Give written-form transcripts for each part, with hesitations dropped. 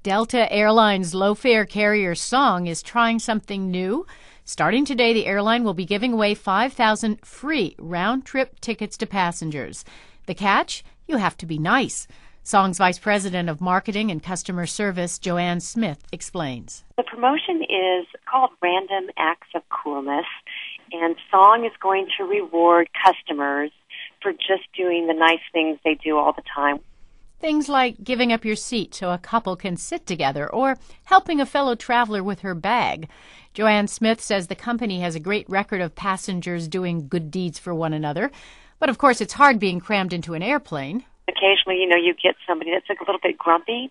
Delta Airlines low-fare carrier Song is trying something new. Starting today, the airline will be giving away 5,000 free round-trip tickets to passengers. The catch? You have to be nice. Song's Vice President of Marketing and Customer Service, Joanne Smith, explains. The promotion is called Random Acts of Coolness, and Song is going to reward customers for just doing the nice things they do all the time. Things like giving up your seat so a couple can sit together or helping a fellow traveler with her bag. Joanne Smith says the company has a great record of passengers doing good deeds for one another. But, of course, it's hard being crammed into an airplane. Occasionally, you get somebody that's a little bit grumpy,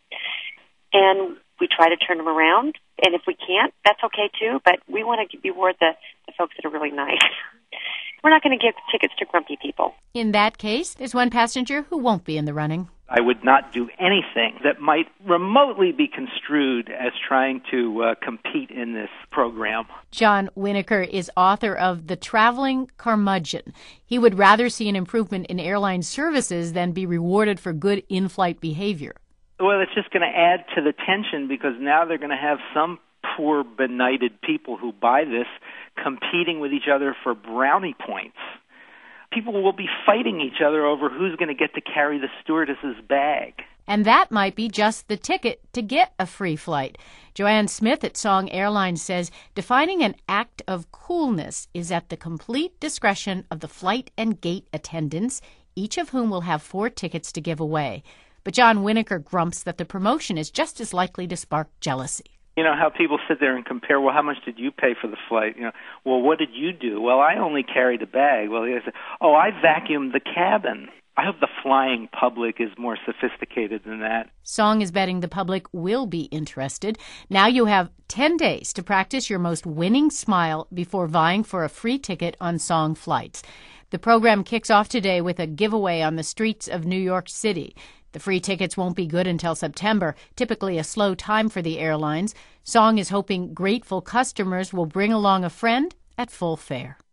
and we try to turn them around. And if we can't, that's okay, too. But we want to reward the folks that are really nice. We're not going to give tickets to grumpy people. In that case, there's one passenger who won't be in the running. I would not do anything that might remotely be construed as trying to compete in this program. John Winokur is author of The Traveling Curmudgeon. He would rather see an improvement in airline services than be rewarded for good in-flight behavior. Well, it's just going to add to the tension because now they're going to have some poor benighted people who buy this competing with each other for brownie points. People will be fighting each other over who's going to get to carry the stewardess's bag. And that might be just the ticket to get a free flight. Joanne Smith at Song Airlines says defining an act of coolness is at the complete discretion of the flight and gate attendants, each of whom will have 4 tickets to give away. But John Winokur grumps that the promotion is just as likely to spark jealousy. You know how people sit there and compare, well, how much did you pay for the flight? Well, what did you do? Well, I only carried a bag. Well, they say, oh, I vacuumed the cabin. I hope the flying public is more sophisticated than that. Song is betting the public will be interested. Now you have 10 days to practice your most winning smile before vying for a free ticket on Song flights. The program kicks off today with a giveaway on the streets of New York City. The free tickets won't be good until September, typically a slow time for the airlines. Song is hoping grateful customers will bring along a friend at full fare.